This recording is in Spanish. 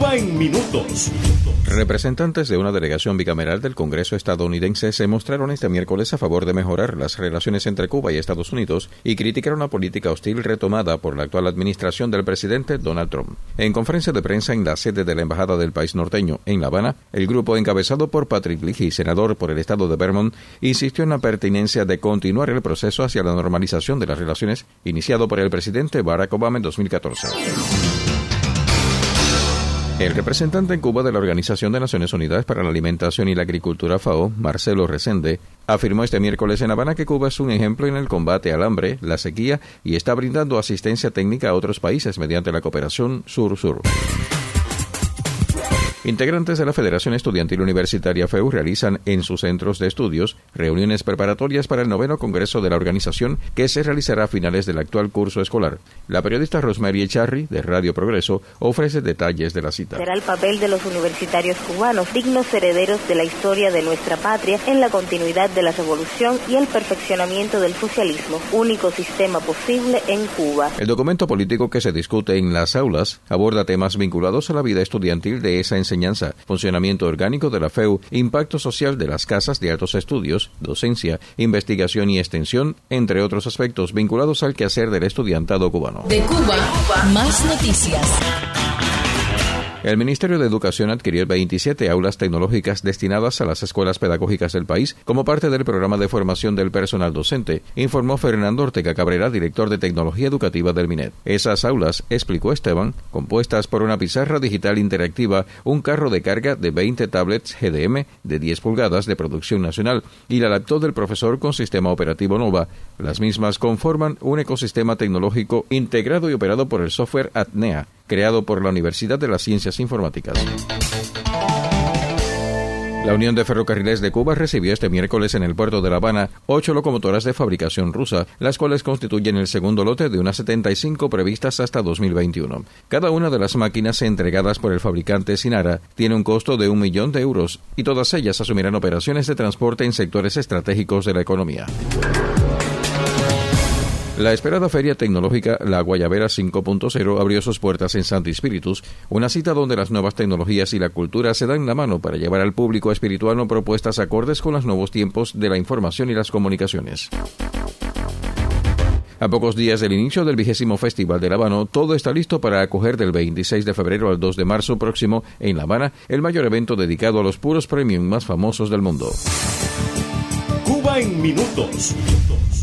Cuba en minutos. Representantes de una delegación bicameral del Congreso estadounidense se mostraron este miércoles a favor de mejorar las relaciones entre Cuba y Estados Unidos y criticaron una política hostil retomada por la actual administración del presidente Donald Trump. En conferencia de prensa en la sede de la Embajada del país norteño, en La Habana, el grupo encabezado por Patrick Leahy, senador por el estado de Vermont, insistió en la pertinencia de continuar el proceso hacia la normalización de las relaciones iniciado por el presidente Barack Obama en 2014. El representante en Cuba de la Organización de Naciones Unidas para la Alimentación y la Agricultura FAO, Marcelo Resende, afirmó este miércoles en Habana que Cuba es un ejemplo en el combate al hambre, la sequía y está brindando asistencia técnica a otros países mediante la cooperación Sur-Sur. Integrantes de la Federación Estudiantil Universitaria FEU realizan en sus centros de estudios reuniones preparatorias para el 9º Congreso de la organización que se realizará a finales del actual curso escolar. La periodista Rosemary Echarri, de Radio Progreso, ofrece detalles de la cita. Será el papel de los universitarios cubanos, dignos herederos de la historia de nuestra patria, en la continuidad de la revolución y el perfeccionamiento del socialismo, único sistema posible en Cuba. El documento político que se discute en las aulas aborda temas vinculados a la vida estudiantil de esa enseñanza, funcionamiento orgánico de la FEU, impacto social de las casas de altos estudios, docencia, investigación y extensión, entre otros aspectos vinculados al quehacer del estudiantado cubano. De Cuba, más noticias. El Ministerio de Educación adquirió 27 aulas tecnológicas destinadas a las escuelas pedagógicas del país como parte del programa de formación del personal docente, informó Fernando Ortega Cabrera, director de Tecnología Educativa del MINED. Esas aulas, explicó Esteban, compuestas por una pizarra digital interactiva, un carro de carga de 20 tablets GDM de 10 pulgadas de producción nacional y la laptop del profesor con sistema operativo Nova. Las mismas conforman un ecosistema tecnológico integrado y operado por el software ATNEA, creado por la Universidad de las Ciencias Informáticas. La Unión de Ferrocarriles de Cuba recibió este miércoles en el puerto de La Habana 8 locomotoras de fabricación rusa, las cuales constituyen el segundo lote de unas 75 previstas hasta 2021. Cada una de las máquinas entregadas por el fabricante Sinara tiene un costo de 1 millón de euros y todas ellas asumirán operaciones de transporte en sectores estratégicos de la economía. La esperada Feria Tecnológica La Guayabera 5.0 abrió sus puertas en Santi Spíritus, una cita donde las nuevas tecnologías y la cultura se dan la mano para llevar al público espirituano propuestas acordes con los nuevos tiempos de la información y las comunicaciones. A pocos días del inicio del 20º Festival de La Habana, todo está listo para acoger del 26 de febrero al 2 de marzo próximo en La Habana el mayor evento dedicado a los puros premium más famosos del mundo. Cuba en minutos.